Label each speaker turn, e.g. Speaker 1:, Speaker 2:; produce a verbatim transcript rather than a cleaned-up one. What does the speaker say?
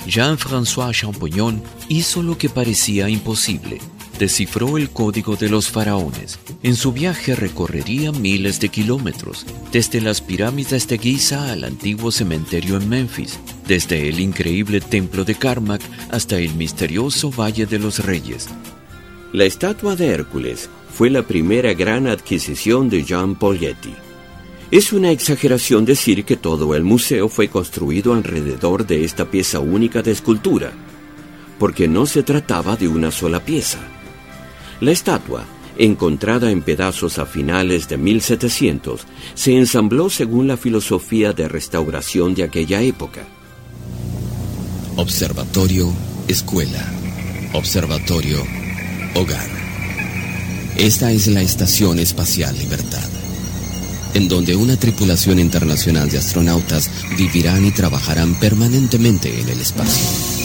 Speaker 1: Jean-François Champollion hizo lo que parecía imposible. Descifró el código de los faraones. En su viaje recorrería miles de kilómetros, desde las pirámides de Giza al antiguo cementerio en Memphis, desde el increíble templo de Karnak hasta el misterioso Valle de los Reyes.
Speaker 2: La estatua de Hércules fue la primera gran adquisición de Jean Paulietti. Es una exageración decir que todo el museo fue construido alrededor de esta pieza única de escultura, porque no se trataba de una sola pieza. La estatua, encontrada en pedazos a finales de mil setecientos, se ensambló según la filosofía de restauración de aquella época.
Speaker 3: Observatorio, escuela. Observatorio, hogar. Esta es la Estación Espacial Libertad, en donde una tripulación internacional de astronautas vivirán y trabajarán permanentemente en el espacio.